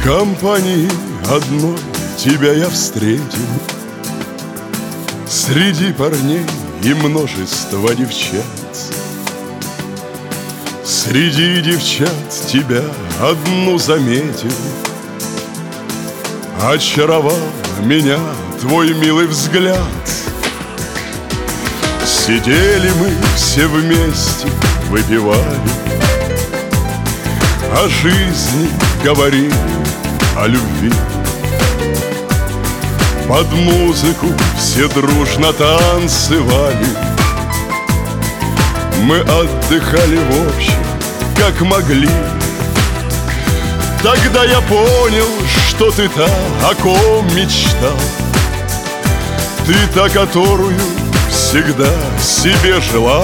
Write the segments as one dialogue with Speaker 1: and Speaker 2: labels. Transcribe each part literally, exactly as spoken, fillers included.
Speaker 1: компании одной тебя я встретил среди парней и множества девчат. Среди девчат тебя одну заметил. Очаровал меня твой милый взгляд. Сидели мы все вместе, выпивали, о жизни говорили, о любви. Под музыку все дружно танцевали. Мы отдыхали в общем, как могли. Тогда я понял, что ты та, о ком мечтал. Ты та, которую всегда себе желал.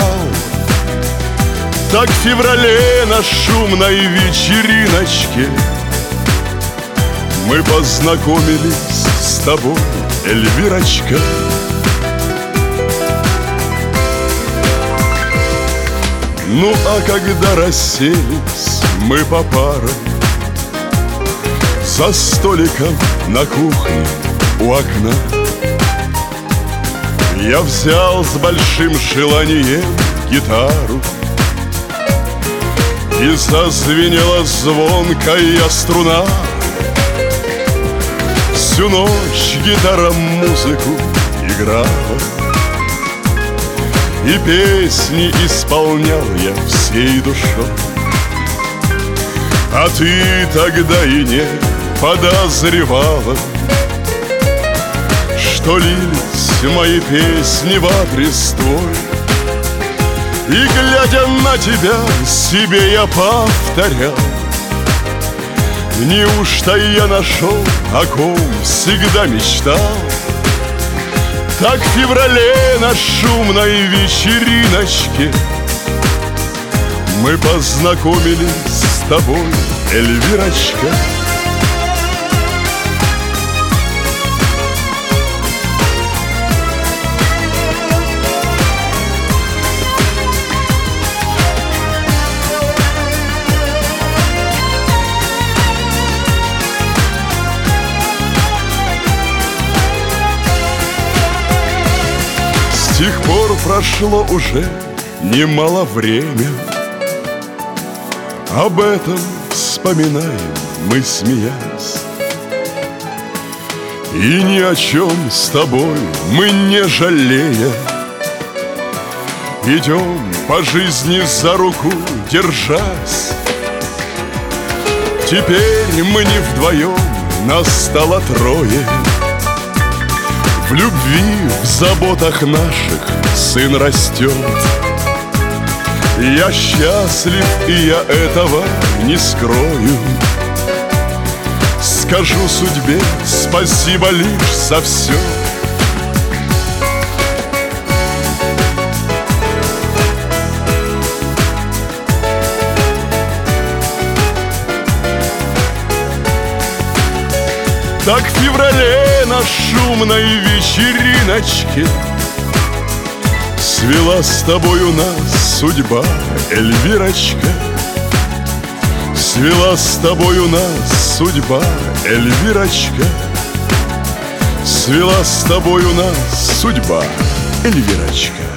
Speaker 1: Так в феврале на шумной вечериночке мы познакомились с тобой, Эльвирочка. Ну а когда расселись мы по парам за столиком на кухне у окна, я взял с большим желанием гитару, и зазвенела звонкая струна. Всю ночь гитара музыку играла, и песни исполнял я всей душой. А ты тогда и не подозревала, что лились мои песни в адрес твой. И, глядя на тебя, себе я повторял: неужто я нашел, о ком всегда мечтал? Так в феврале на шумной вечериночке мы познакомились с тобой, Эльвирочка. С тех пор прошло уже немало время. Об этом вспоминаем мы, смеясь. И ни о чем с тобой мы не жалея идем по жизни за руку держась. Теперь мы не вдвоем, нас стало трое. В любви, в заботах наших сын растет. Я счастлив, и я этого не скрою. Скажу судьбе спасибо лишь за все. Так в феврале на шумной вечериночке свела с тобою нас судьба, Эльвирочка. Свела с тобою нас судьба, Эльвирочка. Свела с тобою нас судьба, Эльвирочка.